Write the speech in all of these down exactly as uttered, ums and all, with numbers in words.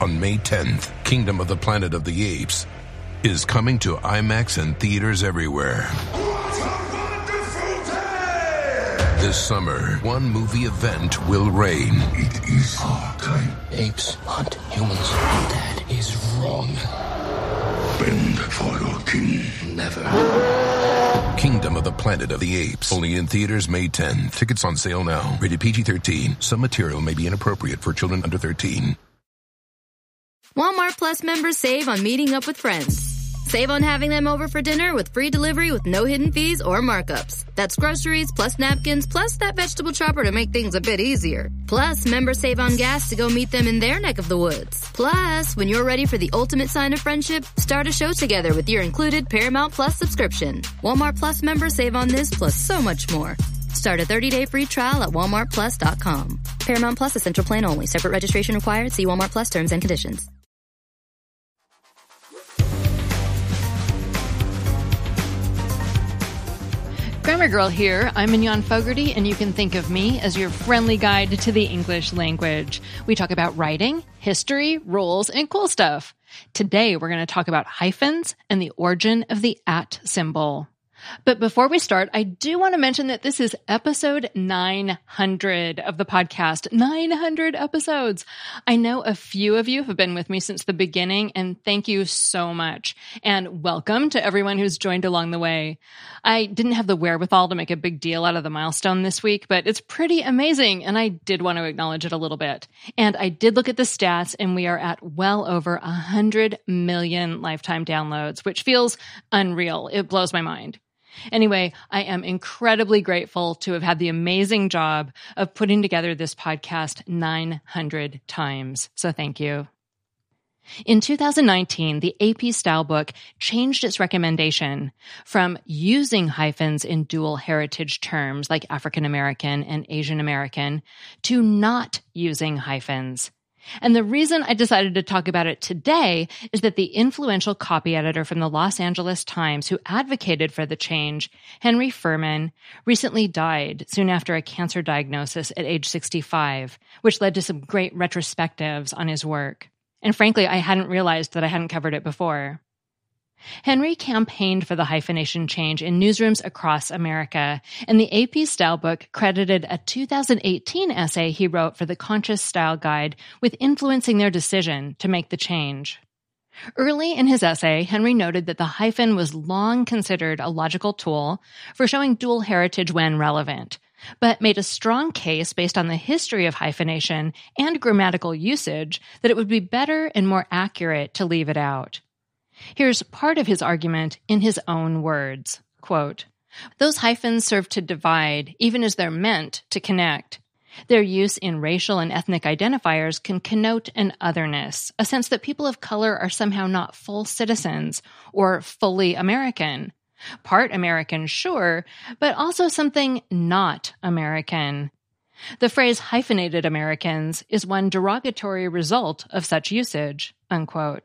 on May tenth, Kingdom of the Planet of the Apes is coming to IMAX and theaters everywhere. What a wonderful day! This summer, one movie event will reign. It is our time. Apes hunt humans. That is wrong. Bend for your king. Never. Kingdom of the Planet of the Apes. Only in theaters May tenth. Tickets on sale now. Rated P G thirteen. Some material may be inappropriate for children under thirteen. Walmart Plus members save on meeting up with friends. Save on having them over for dinner with free delivery with no hidden fees or markups. That's groceries, plus napkins, plus that vegetable chopper to make things a bit easier. Plus, members save on gas to go meet them in their neck of the woods. Plus, when you're ready for the ultimate sign of friendship, start a show together with your included Paramount Plus subscription. Walmart Plus members save on this plus so much more. Start a thirty-day free trial at walmart plus dot com. Paramount Plus Essential Plan only. Separate registration required. See Walmart Plus terms and conditions. Grammar Girl here. I'm Mignon Fogarty, and you can think of me as your friendly guide to the English language. We talk about writing, history, rules, and cool stuff. Today, we're going to talk about hyphens and the origin of the at symbol. But before we start, I do want to mention that this is episode nine hundred of the podcast. nine hundred episodes. I know a few of you have been with me since the beginning, and thank you so much. And welcome to everyone who's joined along the way. I didn't have the wherewithal to make a big deal out of the milestone this week, but it's pretty amazing, and I did want to acknowledge it a little bit. And I did look at the stats, and we are at well over one hundred million lifetime downloads, which feels unreal. It blows my mind. Anyway, I am incredibly grateful to have had the amazing job of putting together this podcast nine hundred times. So thank you. In two thousand nineteen, the A P Stylebook changed its recommendation from using hyphens in dual heritage terms like African American and Asian American to not using hyphens. And the reason I decided to talk about it today is that the influential copy editor from the Los Angeles Times who advocated for the change, Henry Furman, recently died soon after a cancer diagnosis at age sixty-five, which led to some great retrospectives on his work. And frankly, I hadn't realized that I hadn't covered it before. Henry campaigned for the hyphenation change in newsrooms across America, and the A P Stylebook credited a two thousand eighteen essay he wrote for the Conscious Style Guide with influencing their decision to make the change. Early in his essay, Henry noted that the hyphen was long considered a logical tool for showing dual heritage when relevant, but made a strong case based on the history of hyphenation and grammatical usage that it would be better and more accurate to leave it out. Here's part of his argument in his own words. Quote, "Those hyphens serve to divide, even as they're meant to connect. Their use in racial and ethnic identifiers can connote an otherness, a sense that people of color are somehow not full citizens or fully American. Part American, sure, but also something not American. The phrase hyphenated Americans is one derogatory result of such usage." Unquote.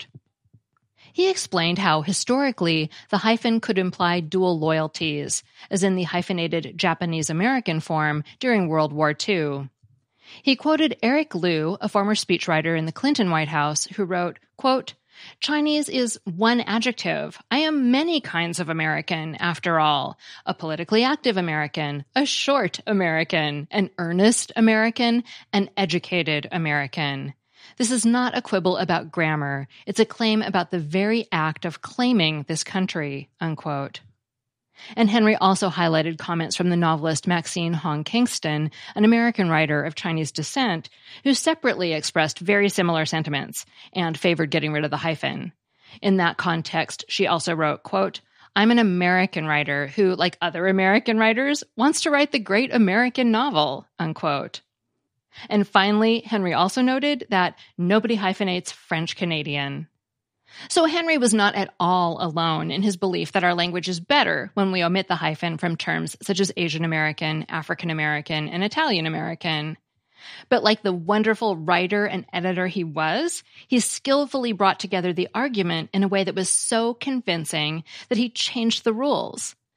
He explained how, historically, the hyphen could imply dual loyalties, as in the hyphenated Japanese-American form during World War Two. He quoted Eric Liu, a former speechwriter in the Clinton White House, who wrote, quote, "Chinese is one adjective. I am many kinds of American, after all. A politically active American, a short American, an earnest American, an educated American. This is not a quibble about grammar. It's a claim about the very act of claiming this country," unquote. And Henry also highlighted comments from the novelist Maxine Hong Kingston, an American writer of Chinese descent, who separately expressed very similar sentiments and favored getting rid of the hyphen. In that context, she also wrote, quote, "I'm an American writer who, like other American writers, wants to write the great American novel," unquote. And finally, Henry also noted that nobody hyphenates French-Canadian. So Henry was not at all alone in his belief that our language is better when we omit the hyphen from terms such as Asian American, African American, and Italian American. But like the wonderful writer and editor he was, he skillfully brought together the argument in a way that was so convincing that he changed the rules.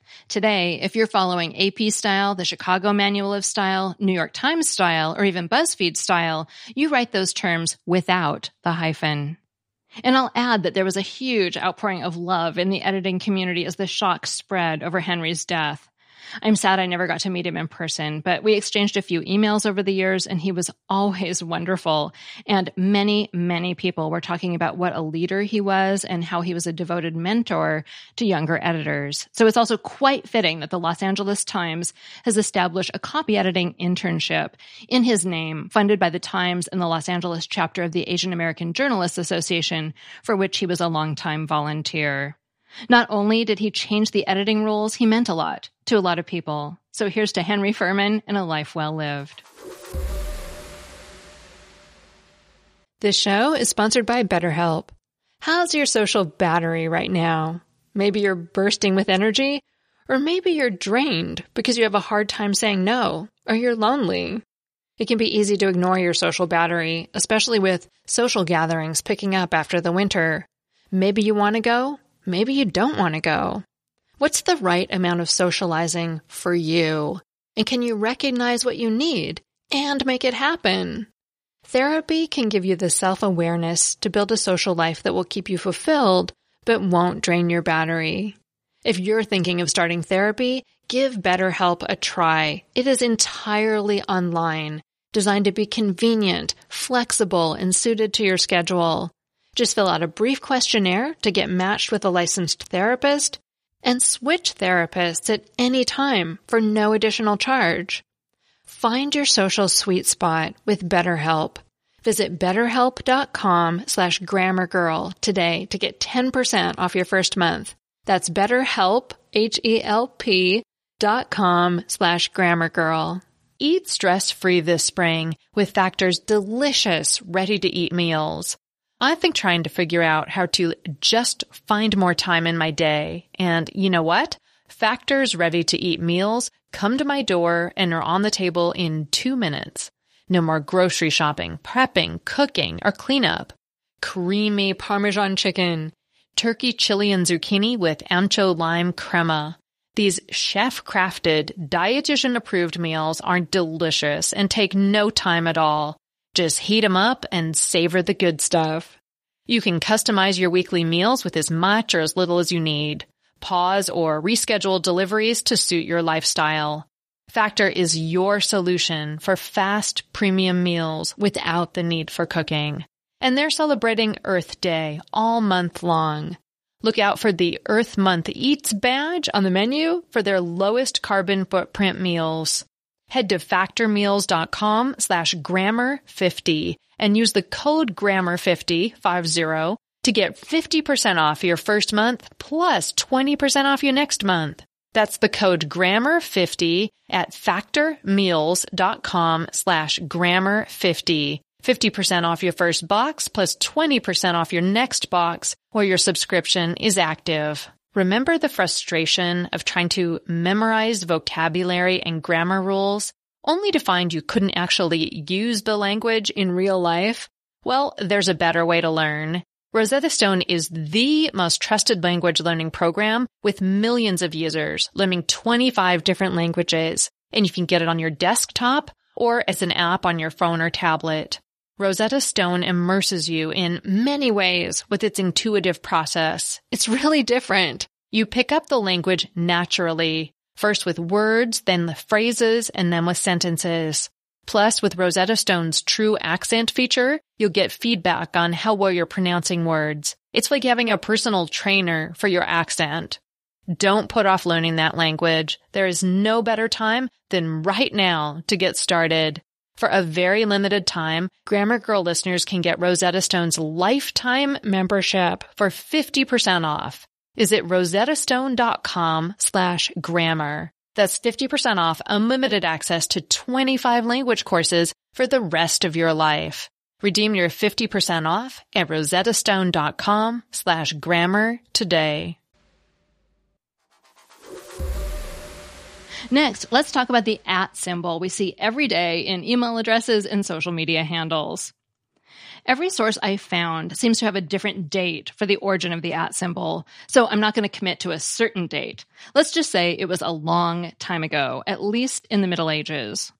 Today, if you're following A P style, the Chicago Manual of Style, New York Times style, or even BuzzFeed style, you write those terms without the hyphen. And I'll add that there was a huge outpouring of love in the editing community as the shock spread over Henry's death. I'm sad I never got to meet him in person, but we exchanged a few emails over the years, and he was always wonderful. And many, many people were talking about what a leader he was and how he was a devoted mentor to younger editors. So it's also quite fitting that the Los Angeles Times has established a copy editing internship in his name, funded by the Times and the Los Angeles chapter of the Asian American Journalists Association, for which he was a longtime volunteer. Not only did he change the editing rules, he meant a lot to a lot of people. So here's to Henry Furman and a life well lived. This show is sponsored by BetterHelp. How's your social battery right now? Maybe you're bursting with energy, or maybe you're drained because you have a hard time saying no, or you're lonely. It can be easy to ignore your social battery, especially with social gatherings picking up after the winter. Maybe you want to go. Maybe you don't want to go. What's the right amount of socializing for you? And can you recognize what you need and make it happen? Therapy can give you the self-awareness to build a social life that will keep you fulfilled, but won't drain your battery. If you're thinking of starting therapy, give BetterHelp a try. It is entirely online, designed to be convenient, flexible, and suited to your schedule. Just fill out a brief questionnaire to get matched with a licensed therapist and switch therapists at any time for no additional charge. Find your social sweet spot with BetterHelp. Visit betterhelp.com slash grammargirl today to get ten percent off your first month. That's BetterHelp, H E L P dot com slash grammargirl. Eat stress-free this spring with Factor's delicious, ready-to-eat meals. I've been trying to figure out how to just find more time in my day. And you know what? Factor's ready-to-eat meals come to my door and are on the table in two minutes. No more grocery shopping, prepping, cooking, or cleanup. Creamy Parmesan chicken, turkey chili and zucchini with ancho lime crema. These chef-crafted, dietitian-approved meals are delicious and take no time at all. Just heat them up and savor the good stuff. You can customize your weekly meals with as much or as little as you need. Pause or reschedule deliveries to suit your lifestyle. Factor is your solution for fast, premium meals without the need for cooking. And they're celebrating Earth Day all month long. Look out for the Earth Month Eats badge on the menu for their lowest carbon footprint meals. Head to factormeals.com slash grammar50 and use the code grammar fifty, five zero, to get fifty percent off your first month plus twenty percent off your next month. That's the code grammar fifty at factormeals.com slash grammar50. fifty percent off your first box plus twenty percent off your next box while your subscription is active. Remember the frustration of trying to memorize vocabulary and grammar rules, only to find you couldn't actually use the language in real life? Well, there's a better way to learn. Rosetta Stone is the most trusted language learning program with millions of users learning twenty-five different languages, and you can get it on your desktop or as an app on your phone or tablet. Rosetta Stone immerses you in many ways with its intuitive process. It's really different. You pick up the language naturally, first with words, then the phrases, and then with sentences. Plus, with Rosetta Stone's True Accent feature, you'll get feedback on how well you're pronouncing words. It's like having a personal trainer for your accent. Don't put off learning that language. There is no better time than right now to get started. For a very limited time, Grammar Girl listeners can get Rosetta Stone's lifetime membership for fifty percent off. Visit rosettastone.com slash grammar. That's fifty percent off unlimited access to twenty-five language courses for the rest of your life. Redeem your fifty percent off at rosettastone.com slash grammar today. Next, let's talk about the at symbol we see every day in email addresses and social media handles. Every source I found seems to have a different date for the origin of the at symbol, so I'm not going to commit to a certain date. Let's just say it was a long time ago, at least in the Middle Ages.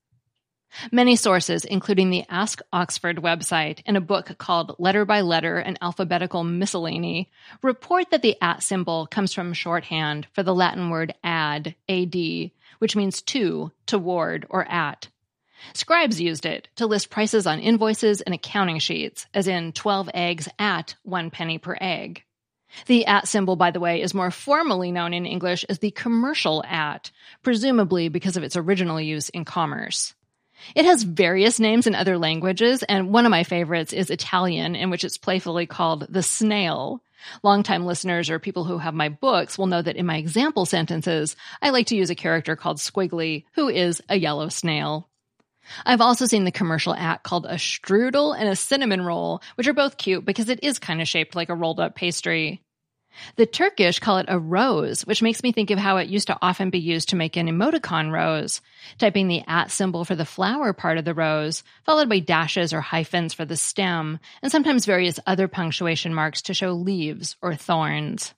Many sources, including the Ask Oxford website and a book called Letter by Letter, an Alphabetical Miscellany, report that the at symbol comes from shorthand for the Latin word ad, ad, which means to, toward, or at. Scribes used it to list prices on invoices and accounting sheets, as in twelve eggs at one penny per egg. The at symbol, by the way, is more formally known in English as the commercial at, presumably because of its original use in commerce. It has various names in other languages, and one of my favorites is Italian, in which it's playfully called the snail. Longtime listeners or people who have my books will know that in my example sentences, I like to use a character called Squiggly, who is a yellow snail. I've also seen the commercial at called a strudel and a cinnamon roll, which are both cute because it is kind of shaped like a rolled-up pastry. The Turkish call it a rose, which makes me think of how it used to often be used to make an emoticon rose, typing the at symbol for the flower part of the rose, followed by dashes or hyphens for the stem, and sometimes various other punctuation marks to show leaves or thorns.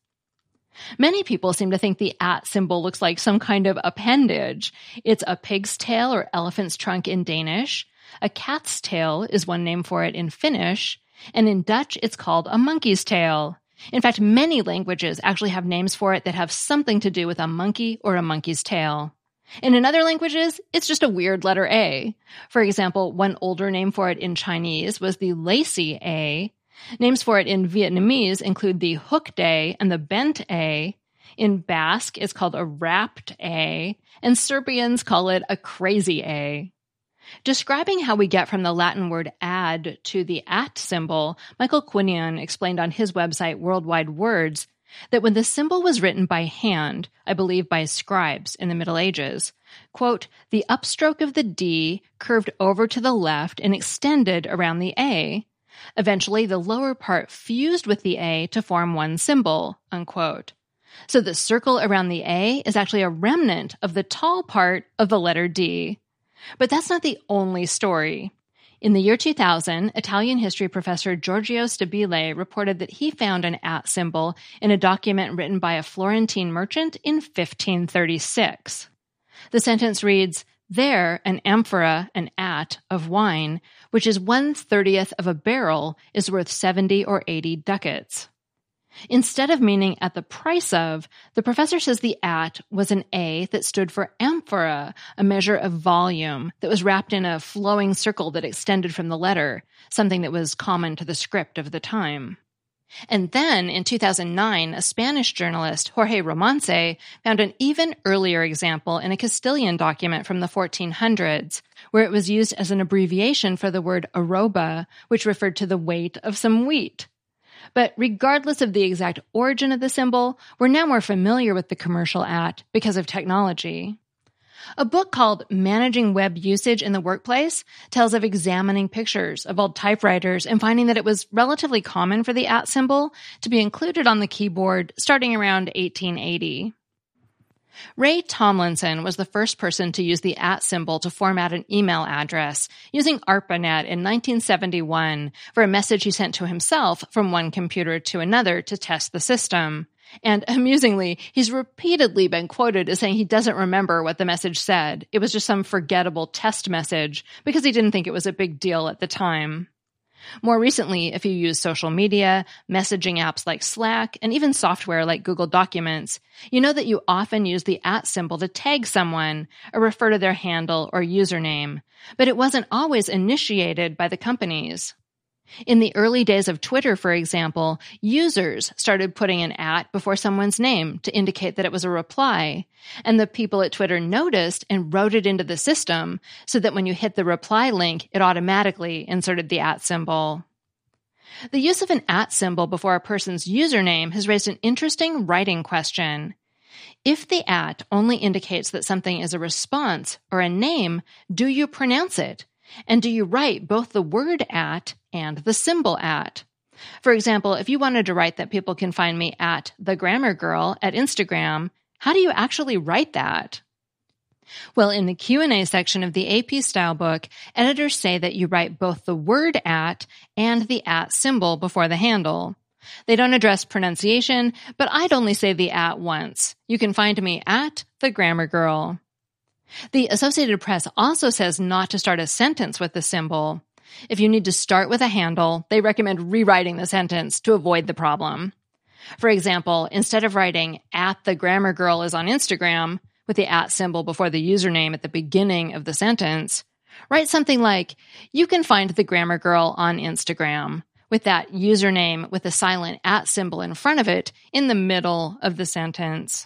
Many people seem to think the at symbol looks like some kind of appendage. It's a pig's tail or elephant's trunk in Danish. A cat's tail is one name for it in Finnish, and in Dutch it's called a monkey's tail. In fact, many languages actually have names for it that have something to do with a monkey or a monkey's tail. And in other languages, it's just a weird letter A. For example, one older name for it in Chinese was the lacy A. Names for it in Vietnamese include the hooked A and the bent A. In Basque, it's called a wrapped A. And Serbians call it a crazy A. Describing how we get from the Latin word ad to the at symbol, Michael Quinion explained on his website Worldwide Words that when the symbol was written by hand, I believe by scribes in the Middle Ages, quote, the upstroke of the D curved over to the left and extended around the A. Eventually, the lower part fused with the A to form one symbol, unquote. So the circle around the A is actually a remnant of the tall part of the letter D. But that's not the only story. In the year two thousand, Italian history professor Giorgio Stabile reported that he found an at symbol in a document written by a Florentine merchant in fifteen thirty-six. The sentence reads, there, an amphora, an at, of wine, which is one thirtieth of a barrel, is worth seventy or eighty ducats. Instead of meaning at the price of, the professor says the at was an A that stood for amphora, a measure of volume that was wrapped in a flowing circle that extended from the letter, something that was common to the script of the time. And then, in two thousand nine, a Spanish journalist, Jorge Romance, found an even earlier example in a Castilian document from the fourteen hundreds, where it was used as an abbreviation for the word arroba, which referred to the weight of some wheat. But regardless of the exact origin of the symbol, we're now more familiar with the commercial at because of technology. A book called Managing Web Usage in the Workplace tells of examining pictures of old typewriters and finding that it was relatively common for the at symbol to be included on the keyboard starting around eighteen eighty. Ray Tomlinson was the first person to use the at symbol to format an email address using ARPANET in nineteen seventy-one for a message he sent to himself from one computer to another to test the system. And amusingly, he's repeatedly been quoted as saying he doesn't remember what the message said. It was just some forgettable test message because he didn't think it was a big deal at the time. More recently, if you use social media, messaging apps like Slack, and even software like Google Documents, you know that you often use the at symbol to tag someone or refer to their handle or username, but it wasn't always initiated by the companies. In the early days of Twitter, for example, users started putting an at before someone's name to indicate that it was a reply, and the people at Twitter noticed and wrote it into the system so that when you hit the reply link, it automatically inserted the at symbol. The use of an at symbol before a person's username has raised an interesting writing question. If the at only indicates that something is a response or a name, do you pronounce it? And do you write both the word at and the symbol at? For example, if you wanted to write that people can find me at The Grammar Girl at Instagram, how do you actually write that? Well, in the Q and A section of the A P Style book, editors say that you write both the word at and the at symbol before the handle. They don't address pronunciation, but I'd only say the at once. You can find me at The Grammar Girl. The Associated Press also says not to start a sentence with the symbol. If you need to start with a handle, they recommend rewriting the sentence to avoid the problem. For example, instead of writing at The Grammar Girl is on Instagram, with the at symbol before the username at the beginning of the sentence, write something like, you can find The Grammar Girl on Instagram, with that username with the silent at symbol in front of it in the middle of the sentence.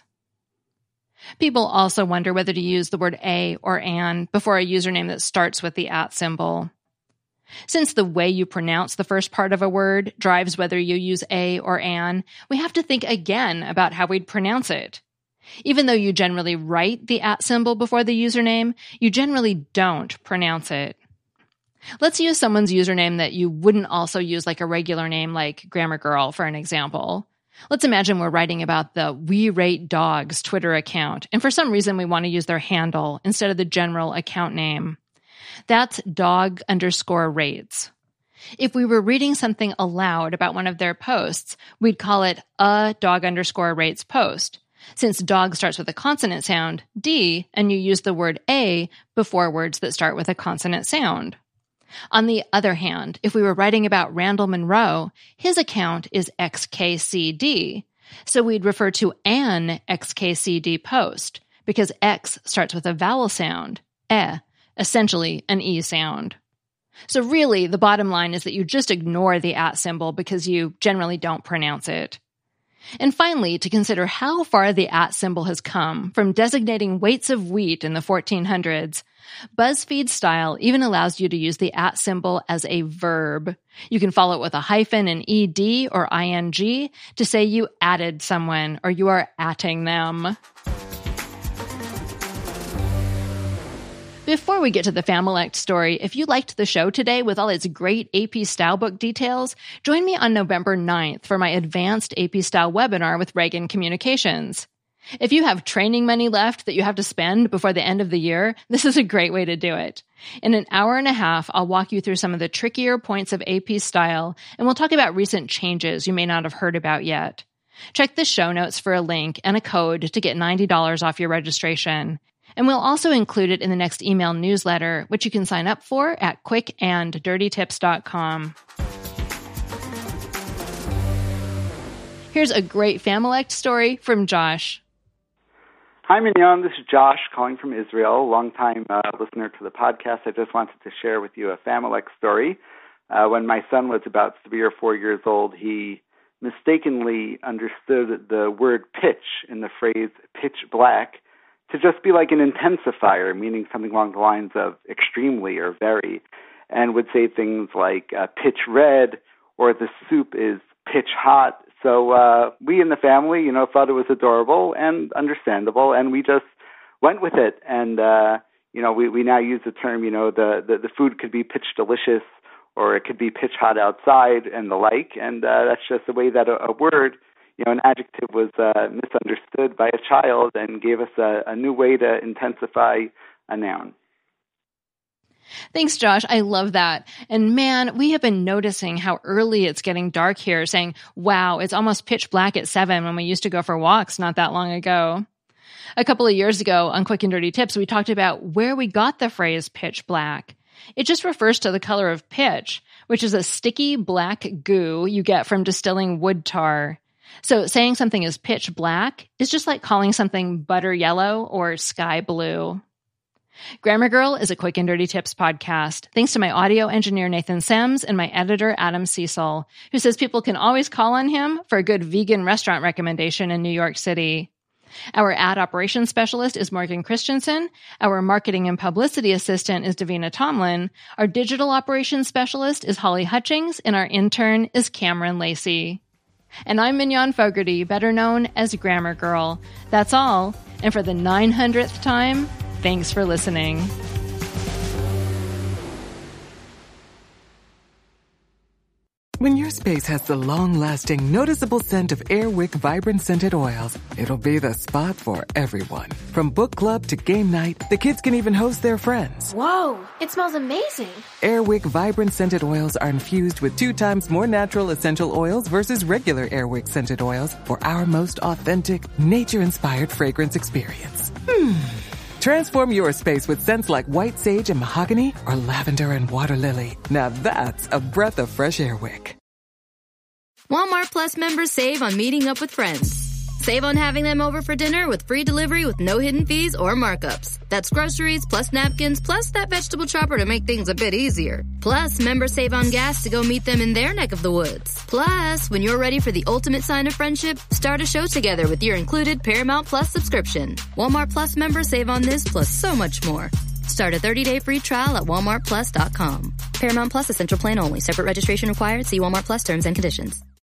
People also wonder whether to use the word a or an before a username that starts with the at symbol. Since the way you pronounce the first part of a word drives whether you use a or an, we have to think again about how we'd pronounce it. Even though you generally write the at symbol before the username, you generally don't pronounce it. Let's use someone's username that you wouldn't also use like a regular name like Grammar Girl for an example. Let's imagine we're writing about the We Rate Dogs Twitter account, and for some reason we want to use their handle instead of the general account name. That's dog underscore rates. If we were reading something aloud about one of their posts, we'd call it a dog underscore rates post. Since dog starts with a consonant sound, D, and you use the word a before words that start with a consonant sound. On the other hand, if we were writing about Randall Monroe, his account is X K C D, so we'd refer to an X K C D post, because X starts with a vowel sound, eh, essentially an E sound. So really, the bottom line is that you just ignore the at symbol because you generally don't pronounce it. And finally, to consider how far the at symbol has come from designating weights of wheat in the fourteen hundreds, BuzzFeed Style even allows you to use the at symbol as a verb. You can follow it with a hyphen, an ed, or ing to say you added someone or you are atting them. Before we get to the Familect story, if you liked the show today with all its great A P Style book details, join me on November ninth for my advanced A P Style webinar with Reagan Communications. If you have training money left that you have to spend before the end of the year, this is a great way to do it. In an hour and a half, I'll walk you through some of the trickier points of A P Style, and we'll talk about recent changes you may not have heard about yet. Check the show notes for a link and a code to get ninety dollars off your registration. And we'll also include it in the next email newsletter, which you can sign up for at quick and dirty tips dot com. Here's a great Familect story from Josh. Hi, Mignon. This is Josh calling from Israel, longtime uh, listener to the podcast. I just wanted to share with you a Familect story. Uh, when my son was about three or four years old, he mistakenly understood the word pitch in the phrase pitch black to just be like an intensifier, meaning something along the lines of extremely or very, and would say things like uh, pitch red or the soup is pitch hot. So uh, we in the family, you know, thought it was adorable and understandable, and we just went with it. And, uh, you know, we, we now use the term, you know, the, the, the food could be pitch delicious or it could be pitch hot outside and the like, and uh, that's just the way that a, a word, you know, an adjective was uh, misunderstood by a child and gave us a, a new way to intensify a noun. Thanks, Josh. I love that. And man, we have been noticing how early it's getting dark here, saying, wow, it's almost pitch black at seven when we used to go for walks not that long ago. A couple of years ago on Quick and Dirty Tips, we talked about where we got the phrase pitch black. It just refers to the color of pitch, which is a sticky black goo you get from distilling wood tar. So saying something is pitch black is just like calling something butter yellow or sky blue. Grammar Girl is a Quick and Dirty Tips podcast, thanks to my audio engineer Nathan Sims and my editor Adam Cecil, who says people can always call on him for a good vegan restaurant recommendation in New York City. Our ad operations specialist is Morgan Christensen. Our marketing and publicity assistant is Davina Tomlin. Our digital operations specialist is Holly Hutchings, and our intern is Cameron Lacey. And I'm Mignon Fogarty, better known as Grammar Girl. That's all. And for the nine hundredth time, thanks for listening. When your space has the long-lasting, noticeable scent of Airwick Vibrant Scented Oils, it'll be the spot for everyone. From book club to game night, the kids can even host their friends. Whoa, it smells amazing. Airwick Vibrant Scented Oils are infused with two times more natural essential oils versus regular Airwick Scented Oils for our most authentic, nature-inspired fragrance experience. Hmm. Transform your space with scents like white sage and mahogany or lavender and water lily. Now that's a breath of fresh air wick. Walmart Plus members save on meeting up with friends. Save on having them over for dinner with free delivery with no hidden fees or markups. That's groceries plus napkins plus that vegetable chopper to make things a bit easier. Plus, members save on gas to go meet them in their neck of the woods. Plus, when you're ready for the ultimate sign of friendship, start a show together with your included Paramount Plus subscription. Walmart Plus members save on this plus so much more. Start a thirty-day free trial at walmart plus dot com. Paramount Plus Essential Plan only. Separate registration required. See Walmart Plus terms and conditions.